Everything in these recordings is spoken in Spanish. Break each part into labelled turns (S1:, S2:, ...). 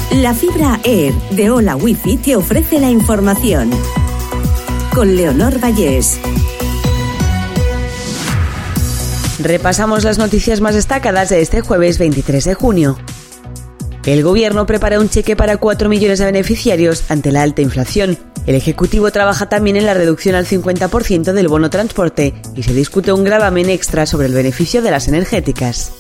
S1: La fibra Air de Hola Wifi te ofrece la información. Con Leonor Vallés.
S2: Repasamos las noticias más destacadas de este jueves 23 de junio. El gobierno prepara un cheque para 4 millones de beneficiarios ante la alta inflación. El Ejecutivo trabaja también en la reducción al 50% del bono transporte y se discute un gravamen extra sobre el beneficio de las energéticas.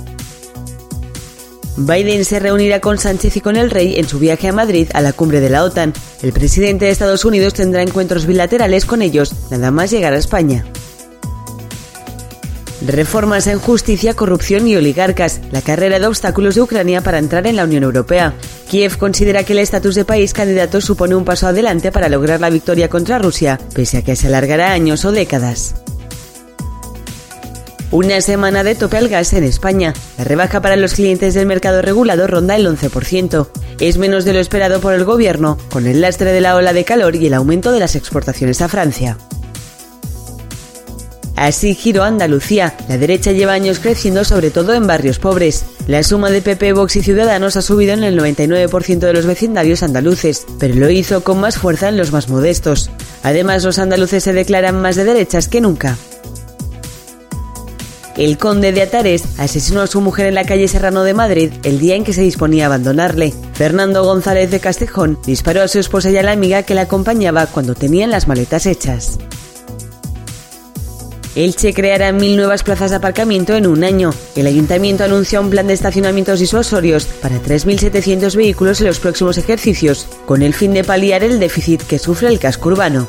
S2: Biden se reunirá con Sánchez y con el rey en su viaje a Madrid a la cumbre de la OTAN. El presidente de Estados Unidos tendrá encuentros bilaterales con ellos, nada más llegar a España. Reformas en justicia, corrupción y oligarcas. La carrera de obstáculos de Ucrania para entrar en la Unión Europea. Kiev considera que el estatus de país candidato supone un paso adelante para lograr la victoria contra Rusia, pese a que se alargará años o décadas. Una semana de tope al gas en España. La rebaja para los clientes del mercado regulado ronda el 11%. Es menos de lo esperado por el gobierno, con el lastre de la ola de calor y el aumento de las exportaciones a Francia. Así giró Andalucía. La derecha lleva años creciendo, sobre todo en barrios pobres. La suma de PP, Vox y Ciudadanos ha subido en el 99% de los vecindarios andaluces, pero lo hizo con más fuerza en los más modestos. Además, los andaluces se declaran más de derechas que nunca. El conde de Atares asesinó a su mujer en la calle Serrano de Madrid el día en que se disponía a abandonarle. Fernando González de Castejón disparó a su esposa y a la amiga que la acompañaba cuando tenían las maletas hechas. Elche creará 1.000 nuevas plazas de aparcamiento en un año. El ayuntamiento anuncia un plan de estacionamientos disuasorios para 3.700 vehículos en los próximos ejercicios, con el fin de paliar el déficit que sufre el casco urbano.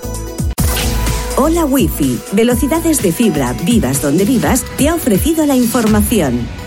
S1: Hola Wifi, velocidades de fibra, vivas donde vivas, te ha ofrecido la información.